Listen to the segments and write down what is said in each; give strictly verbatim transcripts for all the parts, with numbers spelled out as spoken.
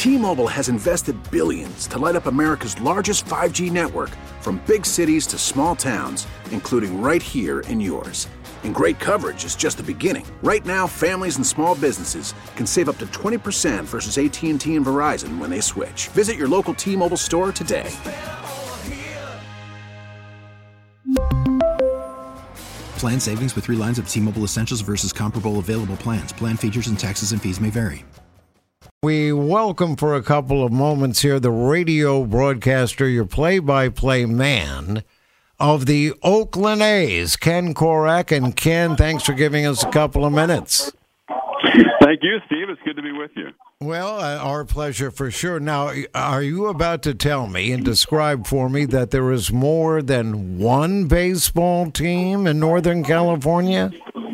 T-Mobile has invested billions to light up America's largest five G network, from big cities to small towns, including right here in yours. And great coverage is just the beginning. Right now, families and small businesses can save up to twenty percent versus A T and T and Verizon when they switch. Visit your local T-Mobile store today. Plan savings with three lines of T-Mobile Essentials versus comparable available plans. Plan features and taxes and fees may vary. We welcome for a couple of moments here the radio broadcaster, your play-by-play man of the Oakland A's, Ken Korach. And Ken, thanks for giving us a couple of minutes. Thank you, Steve. It's good to be with you. Well, uh, our pleasure for sure. Now, are you about to tell me and describe for me that there is more than one baseball team in Northern California?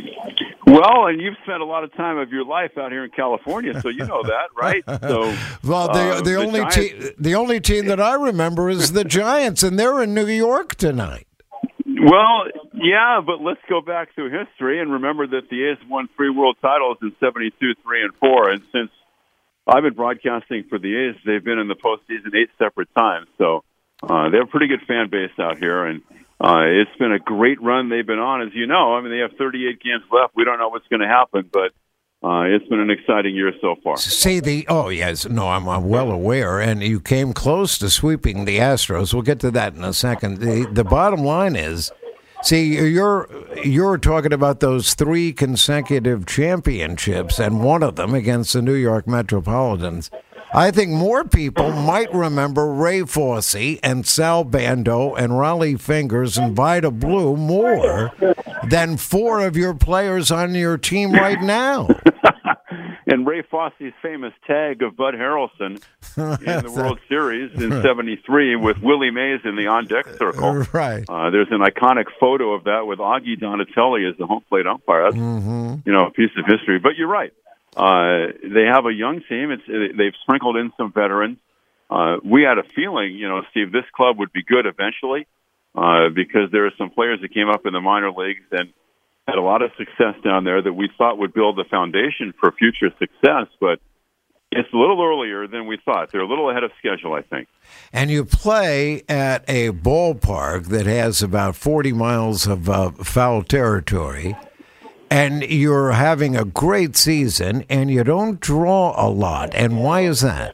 Well, and you've spent a lot of time of your life out here in California, so you know that, right? So, well, the, uh, the only Giants... te- the only team that I remember is the Giants, and they're in New York tonight. Well, yeah, but let's go back through history and remember that the A's won three world titles in seventy-two, three, and four, and since I've been broadcasting for the A's, they've been in the postseason eight separate times, so uh, they have a pretty good fan base out here, and Uh, it's been a great run they've been on, as you know. I mean, they have thirty-eight games left. We don't know what's going to happen, but uh, it's been an exciting year so far. See, the oh, yes, no, I'm, I'm well aware, and you came close to sweeping the Astros. We'll get to that in a second. The, the bottom line is, see, you're, you're talking about those three consecutive championships, and one of them against the New York Metropolitans. I think more people might remember Ray Fosse and Sal Bando and Raleigh Fingers and Vida Blue more than four of your players on your team right now. And Ray Fosse's famous tag of Bud Harrelson in the World Series in seventy-three with Willie Mays in the on-deck circle. Right. Uh, there's an iconic photo of that with Augie Donatelli as the home plate umpire. That's, mm-hmm. you know, a piece of history. But you're right. Uh, they have a young team. It's, they've sprinkled in some veterans. Uh, we had a feeling, you know, Steve, this club would be good eventually uh, because there are some players that came up in the minor leagues and had a lot of success down there that we thought would build the foundation for future success. But it's a little earlier than we thought. They're a little ahead of schedule, I think. And you play at a ballpark that has about forty miles of uh, foul territory. And you're having a great season, and you don't draw a lot. And why is that?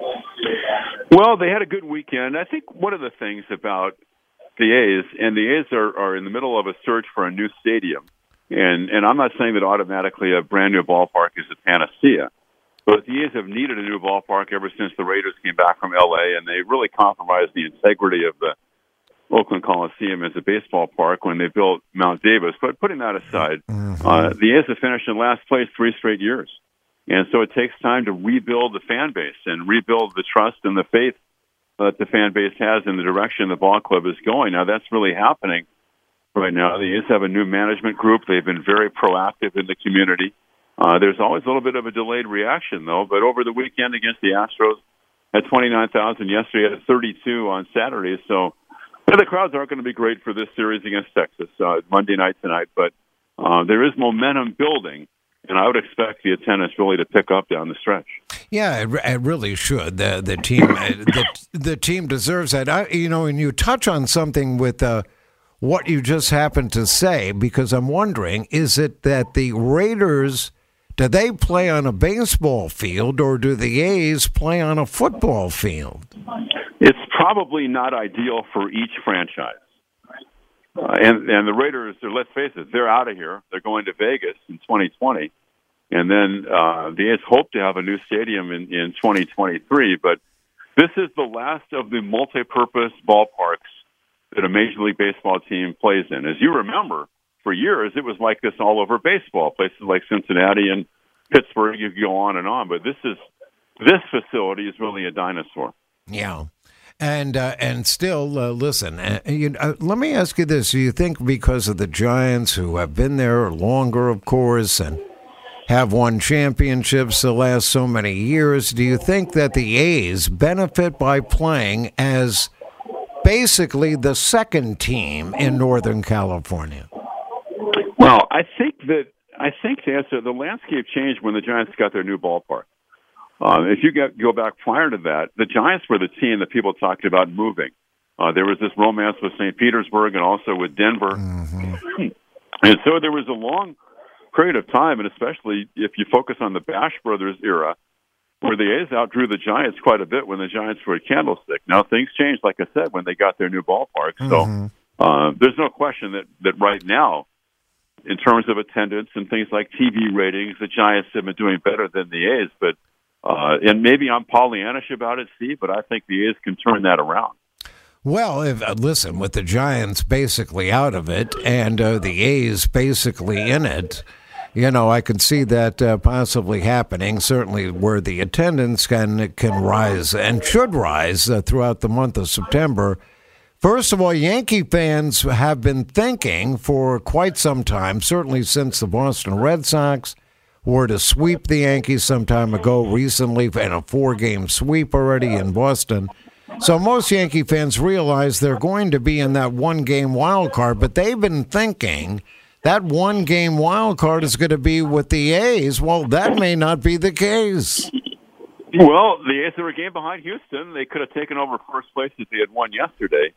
Well, they had a good weekend. I think one of the things about the A's, and the A's are, are in the middle of a search for a new stadium. And, and I'm not saying that automatically a brand-new ballpark is a panacea. But the A's have needed a new ballpark ever since the Raiders came back from L A, and they really compromised the integrity of the Oakland Coliseum as a baseball park when they built Mount Davis. But putting that aside, mm-hmm. uh, the A's have finished in last place three straight years. And so it takes time to rebuild the fan base and rebuild the trust and the faith that the fan base has in the direction the ball club is going. Now, that's really happening right now. The A's have a new management group. They've been very proactive in the community. Uh, there's always a little bit of a delayed reaction, though. But over the weekend against the Astros, had twenty-nine thousand yesterday, had thirty-two on Saturday. So, yeah, the crowds aren't going to be great for this series against Texas uh, Monday night tonight, but uh, there is momentum building, and I would expect the attendance really to pick up down the stretch. Yeah, it, it really should. The the team the, the team deserves that. I, you know, and you touch on something with uh, what you just happened to say, because I'm wondering, is it that the Raiders, do they play on a baseball field, or do the A's play on a football field? It's probably not ideal for each franchise. Uh, and, and the Raiders, let's face it, they're out of here. They're going to Vegas in twenty twenty. And then uh, the A's hope to have a new stadium in, in twenty twenty-three. But this is the last of the multi-purpose ballparks that a Major League Baseball team plays in. As you remember, for years, it was like this all over baseball. Places like Cincinnati and Pittsburgh, you could go on and on. But this is this facility is really a dinosaur. Yeah. And uh, and still, uh, listen, uh, you, uh, let me ask you this. Do you think because of the Giants, who have been there longer, of course, and have won championships the last so many years, do you think that the A's benefit by playing as basically the second team in Northern California? Well, I think that I think to answer, the landscape changed when the Giants got their new ballpark. Uh, if you get, go back prior to that, the Giants were the team that people talked about moving. Uh, there was this romance with Saint Petersburg and also with Denver. Mm-hmm. And so there was a long period of time, and especially if you focus on the Bash Brothers era, where the A's outdrew the Giants quite a bit when the Giants were at Candlestick. Now, things changed, like I said, when they got their new ballpark. Mm-hmm. So uh, there's no question that, that right now, in terms of attendance and things like T V ratings, the Giants have been doing better than the A's. But uh, and maybe I'm Pollyannish about it, Steve, but I think the A's can turn that around. Well, if, uh, listen, with the Giants basically out of it and uh, the A's basically in it, you know, I can see that uh, possibly happening, certainly where the attendance can can rise and should rise uh, throughout the month of September. First of all, Yankee fans have been thinking for quite some time, certainly since the Boston Red Sox were to sweep the Yankees some time ago, recently, in a four-game sweep already in Boston. So most Yankee fans realize they're going to be in that one-game wild card, but they've been thinking that one-game wild card is going to be with the A's. Well, that may not be the case. Well, the A's are a game behind Houston. They could have taken over first place if they had won yesterday.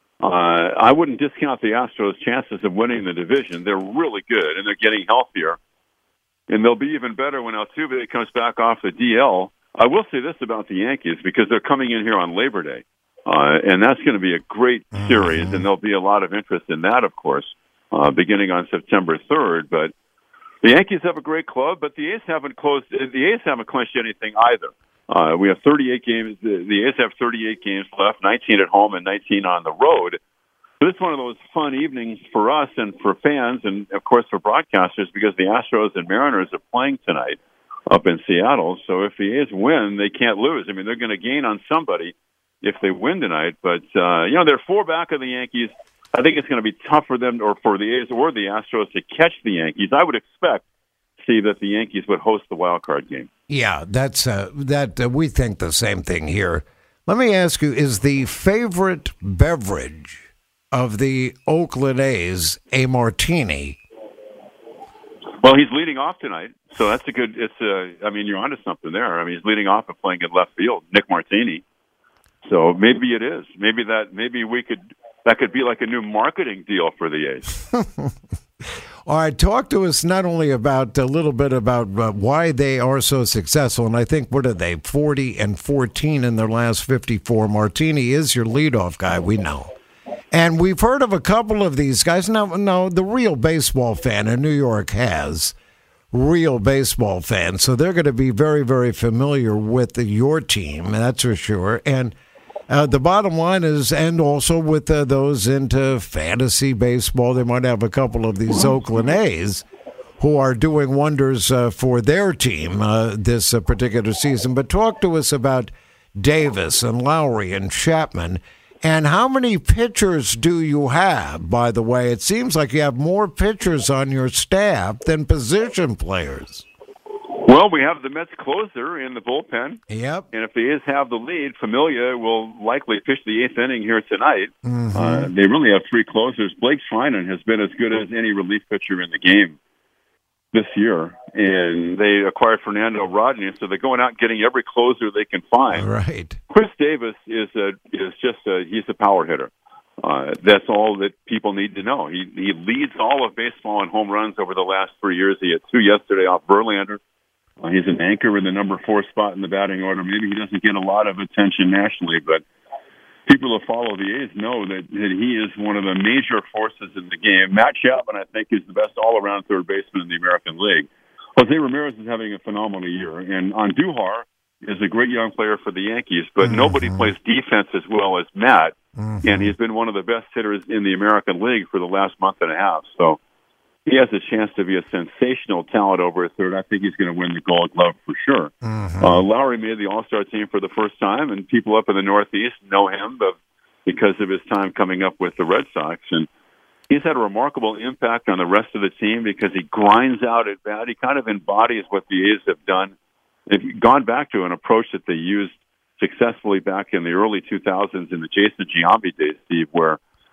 Uh, I wouldn't discount the Astros' chances of winning the division. They're really good, and they're getting healthier. And they'll be even better when Altuve comes back off the D L. I will say this about the Yankees, because they're coming in here on Labor Day, uh, and that's going to be a great series, mm-hmm. and there'll be a lot of interest in that, of course, uh, beginning on September third. But the Yankees have a great club, but the A's haven't closed. The A's haven't clinched anything either. Uh, we have thirty-eight games. The, the A's have thirty-eight games left, nineteen at home and nineteen on the road. So this is one of those fun evenings for us and for fans and, of course, for broadcasters, because the Astros and Mariners are playing tonight up in Seattle. So if the A's win, they can't lose. I mean, they're going to gain on somebody if they win tonight. But, uh, you know, they're four back of the Yankees. I think it's going to be tough for them, or for the A's or the Astros, to catch the Yankees. I would expect, Steve, that the Yankees would host the wild card game. Yeah, that's uh, that. Uh, we think the same thing here. Let me ask you: is the favorite beverage of the Oakland A's a martini? Well, he's leading off tonight, so that's a good. It's a. I mean, you're onto something there. I mean, he's leading off and playing in left field, Nick Martini. So maybe it is. Maybe that. Maybe we could. That could be like a new marketing deal for the A's. All right, talk to us not only about a little bit about uh, why they are so successful, and I think, what are they, forty and fourteen in their last fifty-four. Martini is your leadoff guy, we know. And we've heard of a couple of these guys. Now, no, the real baseball fan in New York has real baseball fans, so they're going to be very, very familiar with the, your team, that's for sure. And Uh, the bottom line is, and also with uh, those into fantasy baseball, they might have a couple of these Oakland A's who are doing wonders uh, for their team uh, this uh, particular season. But talk to us about Davis and Lowry and Chapman. And how many pitchers do you have, by the way? It seems like you have more pitchers on your staff than position players. Well, we have the Mets closer in the bullpen. Yep. And if the A's have the lead, Familia will likely pitch the eighth inning here tonight. Mm-hmm. Uh, they really have three closers. Blake Trinan has been as good as any relief pitcher in the game this year. And they acquired Fernando Rodney, so they're going out and getting every closer they can find. Right. Chris Davis is a, is just a, he's a power hitter. Uh, that's all that people need to know. He, he leads all of baseball in home runs over the last three years. He had two yesterday off Verlander. Uh, he's an anchor in the number four spot in the batting order. Maybe he doesn't get a lot of attention nationally, but people who follow the A's know that, that he is one of the major forces in the game. Matt Chapman, I think, is the best all-around third baseman in the American League. Jose Ramirez is having a phenomenal year, and Andujar is a great young player for the Yankees, but mm-hmm. nobody plays defense as well as Matt, mm-hmm. and he's been one of the best hitters in the American League for the last month and a half. So he has a chance to be a sensational talent over a third. I think he's going to win the Gold Glove for sure. Mm-hmm. Uh, Lowry made the All-Star team for the first time, and people up in the Northeast know him but because of his time coming up with the Red Sox. And he's had a remarkable impact on the rest of the team because he grinds out at bat. He kind of embodies what the A's have done. They've gone back to an approach that they used successfully back in the early two thousands in the Jason Giambi days, Steve, where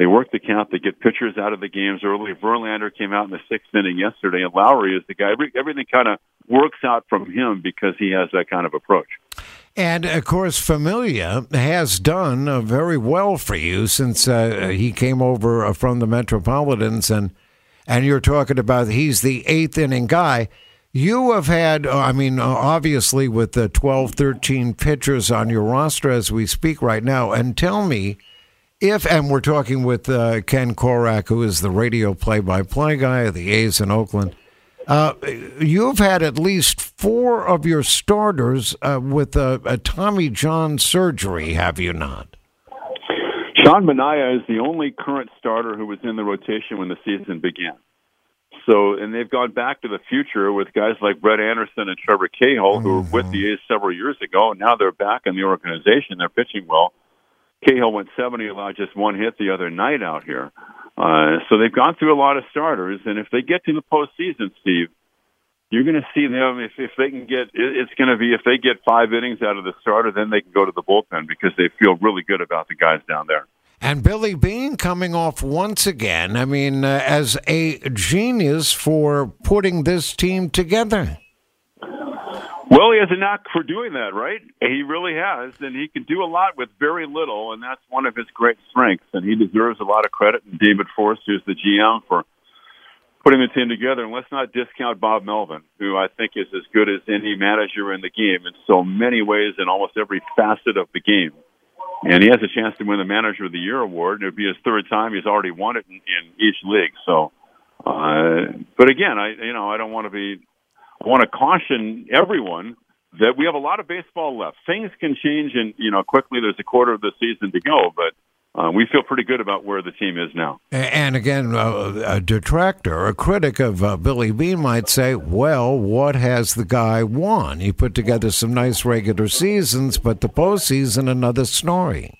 They work the count. They get pitchers out of the games early. Verlander came out in the sixth inning yesterday, and Lowry is the guy. Every, everything kind of works out from him because he has that kind of approach. And, of course, Familia has done uh, very well for you since uh, he came over uh, from the Metropolitans, and and you're talking about he's the eighth inning guy. You have had, uh, I mean, uh, obviously with the twelve, thirteen pitchers on your roster as we speak right now, and tell me if, and we're talking with uh, Ken Korach, who is the radio play-by-play guy of the A's in Oakland, Uh, you've had at least four of your starters uh, with a, a Tommy John surgery, have you not? Sean Manaea is the only current starter who was in the rotation when the season began. So, and they've gone back to the future with guys like Brett Anderson and Trevor Cahill, who were with the A's several years ago, and now they're back in the organization. They're pitching well. Cahill went seventy, allowed just one hit the other night out here. Uh, so they've gone through a lot of starters, and if they get to the postseason, Steve, you're going to see them, if, if they can get, it's going to be, if they get five innings out of the starter, then they can go to the bullpen because they feel really good about the guys down there. And Billy Beane coming off once again, I mean, uh, as a genius for putting this team together. Well, he has a knack for doing that, right? He really has, and he can do a lot with very little, and that's one of his great strengths, and he deserves a lot of credit. And David Forst, who's the G M, for putting the team together. And let's not discount Bob Melvin, who I think is as good as any manager in the game in so many ways in almost every facet of the game. And he has a chance to win the Manager of the Year award, and it'll be his third time. He's already won it in, in each league. So, uh, but again, I you know I don't want to be. I want to caution everyone that we have a lot of baseball left. Things can change, and you know, quickly. There's a quarter of the season to go, but uh, we feel pretty good about where the team is now. And again, uh, a detractor, a critic of uh, Billy Beane might say, "Well, what has the guy won? He put together some nice regular seasons, but the postseason, another story."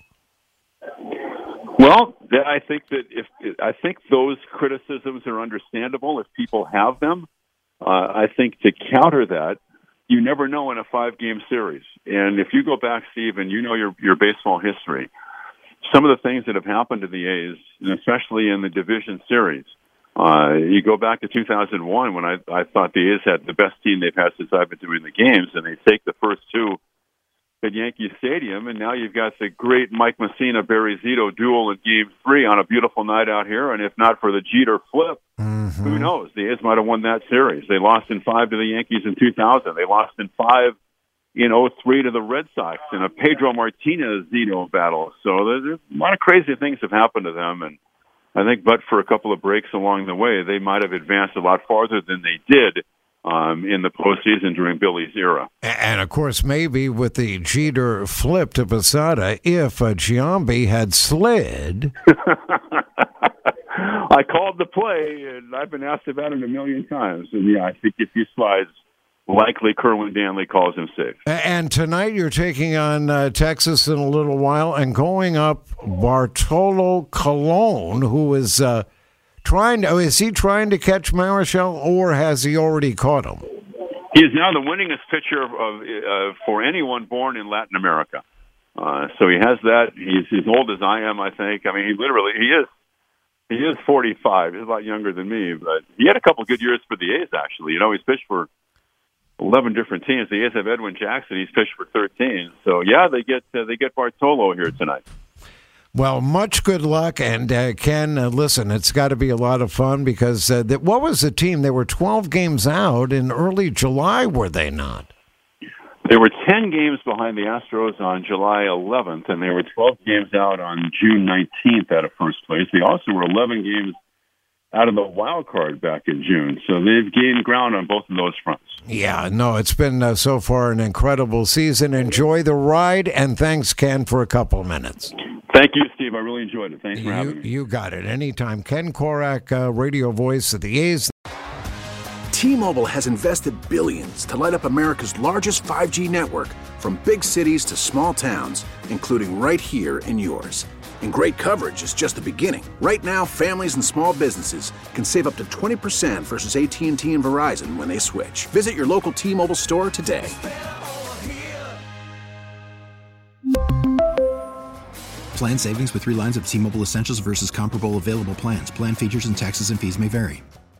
Well, I think that if I think those criticisms are understandable if people have them. Uh, I think to counter that, you never know in a five-game series. And if you go back, Steve, and you know your your baseball history, some of the things that have happened to the A's, and especially in the division series, uh, you go back to two thousand one when I, I thought the A's had the best team they've had since I've been doing the games, and they take the first two at Yankee Stadium, and now you've got the great Mike Mussina-Barry Zito duel in Game three on a beautiful night out here, and if not for the Jeter flip, mm-hmm. who knows? The A's might have won that series. They lost in five to the Yankees in two thousand. They lost in five in oh three to the Red Sox in a Pedro Martinez-Zito battle. So there's a lot of crazy things have happened to them, and I think but for a couple of breaks along the way, they might have advanced a lot farther than they did Um, in the postseason during Billy's era. And, of course, maybe with the Jeter flip to Posada, if uh, Giambi had slid. I called the play, and I've been asked about it a million times. And, yeah, I think if he slides, likely Kerwin Danley calls him safe. And tonight you're taking on uh, Texas in a little while and going up Bartolo Colon, who is... Uh, Trying to, is he trying to catch Marichal, or has he already caught him? He is now the winningest pitcher of, uh, for anyone born in Latin America. Uh, so he has that. He's as old as I am, I think. I mean, he literally he is he is forty-five. He's a lot younger than me, but he had a couple good years for the A's. Actually, you know, he's pitched for eleven different teams. The A's have Edwin Jackson. He's pitched for thirteen. So yeah, they get uh, they get Bartolo here tonight. Well, much good luck, and uh, Ken, uh, listen, it's got to be a lot of fun because uh, the, what was the team? They were twelve games out in early July, were they not? They were ten games behind the Astros on July eleventh, and they were twelve games out on June nineteenth out of first place. They also were eleven games out of the wild card back in June, so they've gained ground on both of those fronts. Yeah, no, it's been uh, so far an incredible season. Enjoy the ride, and thanks, Ken, for a couple of minutes. Thank you, Steve. I really enjoyed it. Thanks for you, having me. You got it. Anytime. Ken Korach, uh, radio voice of the A's. T-Mobile has invested billions to light up America's largest five G network, from big cities to small towns, including right here in yours. And great coverage is just the beginning. Right now, families and small businesses can save up to twenty percent versus A T and T and Verizon when they switch. Visit your local T-Mobile store today. Plan savings with three lines of T-Mobile Essentials versus comparable available plans. Plan features and taxes and fees may vary.